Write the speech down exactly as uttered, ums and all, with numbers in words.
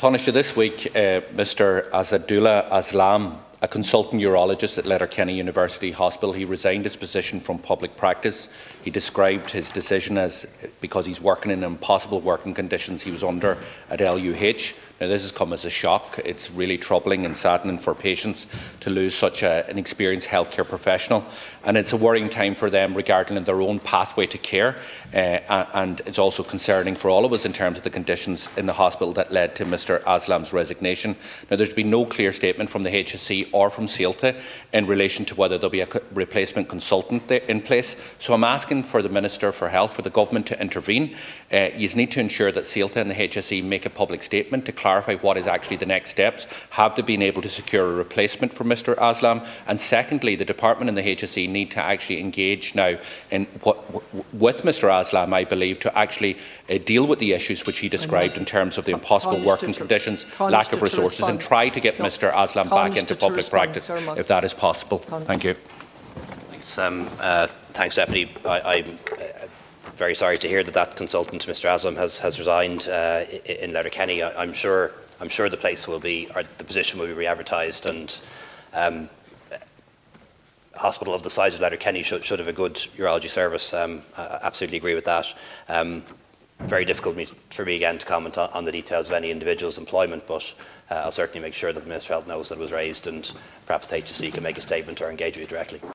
Taoiseach, this week, uh, Mr Asadullah Aslam, a consultant urologist at Letterkenny University Hospital, he resigned his position from public practice. He described his decision as because he's working in impossible working conditions he was under at L U H. Now, this has come as a shock. It's really troubling and saddening for patients to lose such a, an experienced healthcare professional, and it's a worrying time for them regarding their own pathway to care, uh, and it's also concerning for all of us in terms of the conditions in the hospital that led to Mr Aslam's resignation. Now, there's been no clear statement from the H S C or from CELTA in relation to whether there will be a replacement consultant in place, so I'm asking for the Minister for Health, for the Government to intervene. Uh, you need to ensure that CELTA and the H S C make a public statement to clarify what is actually the next steps. Have they been able to secure a replacement for Mr Aslam? And secondly, the Department and the H S C need to actually engage now in what, with Mr Aslam, I believe, to actually uh, deal with the issues which he described in terms of the impossible working conditions, lack of resources, and try to get Mr Aslam back into public practice if that is possible. Thank you. Thanks, um, uh, thanks Deputy. I, I'm uh, very sorry to hear that that consultant, Mr Aslam, has, has resigned uh, in Letterkenny. I, I'm sure I'm sure the place will be, or the position will be re-advertised, and um, a hospital of the size of Letterkenny should, should have a good urology service. Um, I absolutely agree with that. Um, very difficult me, for me again to comment on, on the details of any individual's employment, but uh, I'll certainly make sure that the Minister of Health knows that it was raised, and perhaps the H S C can make a statement or engage with you directly.